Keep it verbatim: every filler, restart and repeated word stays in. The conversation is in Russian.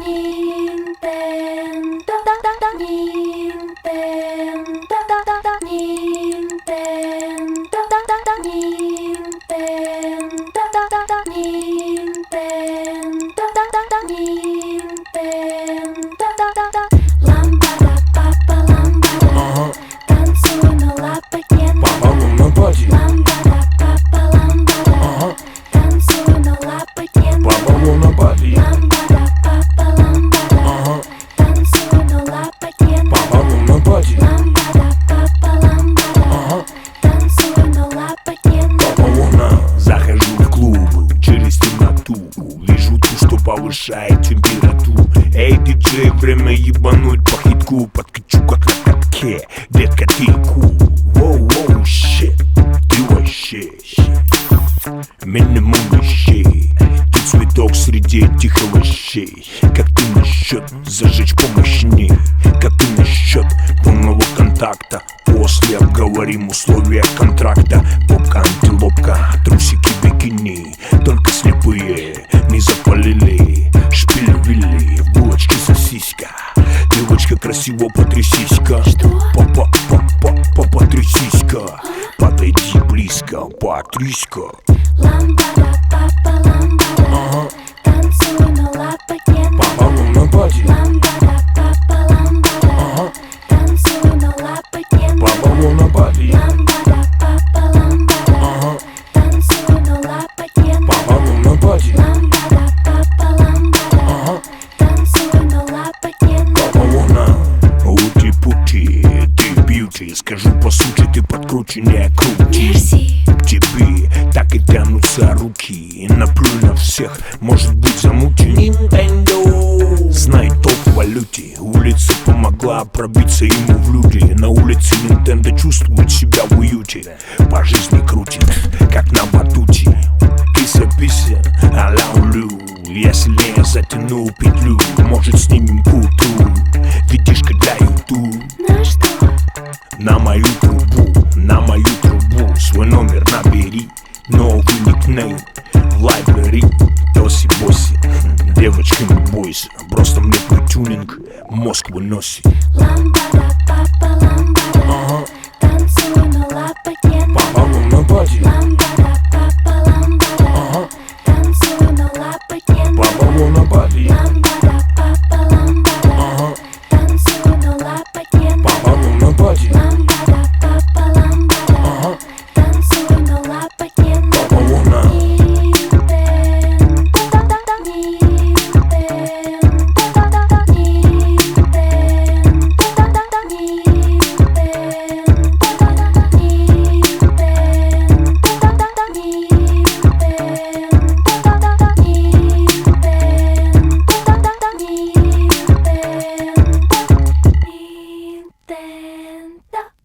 Nintendo, Nintendo, Nintendo, Nintendo. Ламбада, папа, ламбада, танцуй на лапотне. Папа, луна, пати. Ламбада, папа, ламбада, танцуй на лапотне. Папа, луна, пати. Ламбада, папа, ламбада, танцуй на лапотне. Папа, луна, пати. Ламбада, папа, ламбада, танцуй на лапотне. Папа, луна. Захожу в клуб через темноту, вижу ту, что повышает температуру. Эй, диджей, время ебануть по хитку. Подкачу как на катке, детка, ты кул. Воу-воу, щит, ты вообще минимум вещей. Ты цветок среди этих овощей. Как ты насчет зажечь помощней? Как ты насчет полного контакта? После обговорим условия контракта. Попка, антилопка, трусики, бикини. Только слепые не запалили. Шпиль вилли, в булочке сосиска. Девочка, красиво потрясись-ка. Папа, папа, папа, трясись-ка. Подойди близко, потрясь-ка. Ламбада, папа, ламбада, танцуй на лапотне. Папа, луна, пати. Ламбада, папа, ламбада, танцуй на лапотне. Папа, луна, пати. Ламбада, папа, ламбада, танцуй на лапотне. Папа, луна, пати. Ламбада, папа, ламбада, танцуй на лапотне. Папа, луна, ути-пути, ты бьюти. Скажу по сути, ты подкрученнее крути. Мерси. К тебе так и тянутся руки. И наплюй на всех, может быть замути. Nintendo знает толк в валюте. Улица помогла пробиться ему в люди. На улице Nintendo чувствует себя в уюте. По жизни крутит, как на батуте. Кися-пися, а-ля улю. Я сильнее затяну петлю. Может, снимем культу. Видишка для ютуб. На что? На мою трубу, на мою трубу. Свой номер набери, новый никнейм в лайбрери. Тоси-боси, девочка, не бойся. Просто мне твой тюнинг мозг выносит. Ламбада,